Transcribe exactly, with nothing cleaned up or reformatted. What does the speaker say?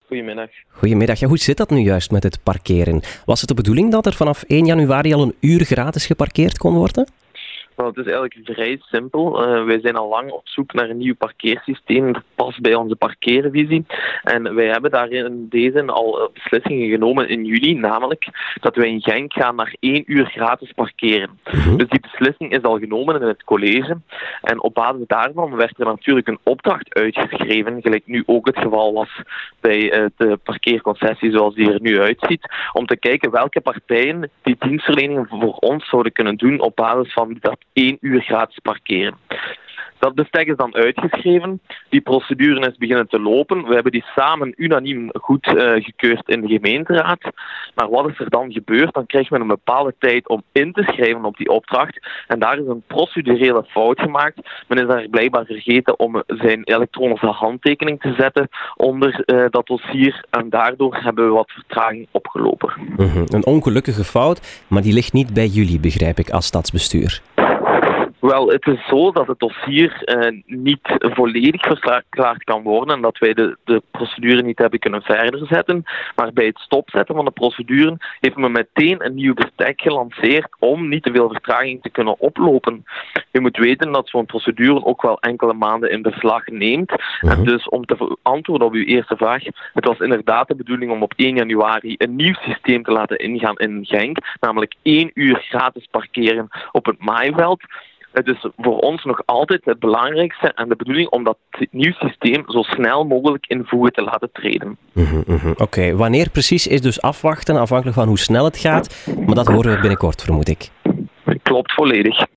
Goedemiddag. Goedemiddag. Ja, hoe zit dat nu juist met het parkeren? Was het de bedoeling dat er vanaf één januari al een uur gratis geparkeerd kon worden? Wel, het is eigenlijk vrij simpel. Uh, wij zijn al lang op zoek naar een nieuw parkeersysteem dat past bij onze parkeervisie. En wij hebben daarin in deze al beslissingen genomen in juli, namelijk dat wij in Genk gaan naar één uur gratis parkeren. Mm-hmm. Dus die beslissing is al genomen in het college. En op basis daarvan werd er natuurlijk een opdracht uitgeschreven, gelijk nu ook het geval was bij uh, de parkeerconcessie zoals die er nu uitziet, om te kijken welke partijen die dienstverlening voor ons zouden kunnen doen op basis van dat één uur gratis parkeren. Dat bestek is dan uitgeschreven. Die procedure is beginnen te lopen. We hebben die samen unaniem goed uh, gekeurd in de gemeenteraad. Maar wat is er dan gebeurd? Dan krijgt men een bepaalde tijd om in te schrijven op die opdracht. En daar is een procedurele fout gemaakt. Men is daar blijkbaar vergeten om zijn elektronische handtekening te zetten onder uh, dat dossier. En daardoor hebben we wat vertraging opgelopen. Mm-hmm. Een ongelukkige fout, maar die ligt niet bij jullie, begrijp ik, als stadsbestuur. Wel, het is zo dat het dossier uh, niet volledig verklaard kan worden en dat wij de, de procedure niet hebben kunnen verder zetten. Maar bij het stopzetten van de procedure heeft men meteen een nieuw bestek gelanceerd om niet te veel vertraging te kunnen oplopen. Je moet weten dat zo'n procedure ook wel enkele maanden in beslag neemt. Mm-hmm. En dus om te antwoorden op uw eerste vraag, het was inderdaad de bedoeling om op één januari een nieuw systeem te laten ingaan in Genk, namelijk één uur gratis parkeren op het maaiveld. Het is voor ons nog altijd het belangrijkste en de bedoeling om dat nieuw systeem zo snel mogelijk in voege te laten treden. Mm-hmm, mm-hmm. Oké, okay. Wanneer precies is dus afwachten, afhankelijk van hoe snel het gaat, maar dat horen we binnenkort, vermoed ik. Klopt volledig.